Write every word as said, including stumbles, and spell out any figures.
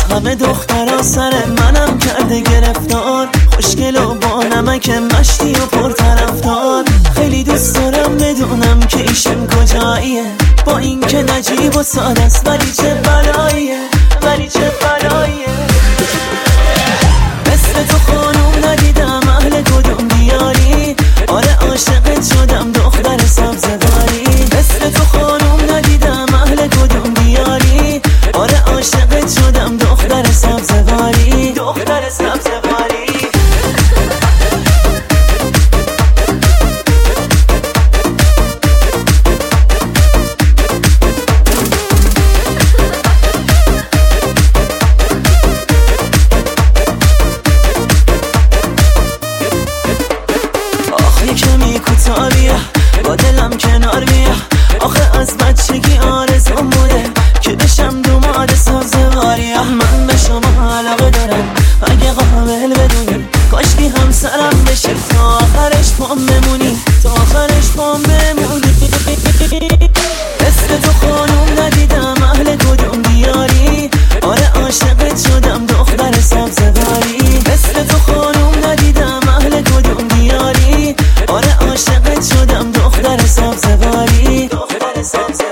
همه دخترها سر منم کرده گرفتار، خوشگل و با نمک مشتی و پرطرفدار. خیلی دوست دارم بدونم که ایشون کجاییه، با این که نجیب و ساده است ولی چه بلاییه، ولی چه بلاییه. مثل تو خانوم ندیدم اهل کدوم دیاری، آره عاشقت شدم دختر سبزواری. مثل تو خانوم ندیدم اهل کدوم دیاری، آره عاشقت شدم دختر سبزواری، دختر سبزواری. کمی کوتاه بیا با دلم کنار بیا، آخه از بچگی آرزوم بوده که بشم دوماد سبزواری. من به شما علاقه دارم اگه قابل بدونی، کاشکی همسرم بشی تا آخرش پام بمونی، تا آخرش پام بمونی. مثل تو خانوم ندیدم اهل کدوم دیاری، آره عاشقت شدم دختر سبزواری. مثل تو خانوم ندیدم اهل کدوم دیاری، آره عاشقت شدم دختر سبزواری، دختر سبزواری.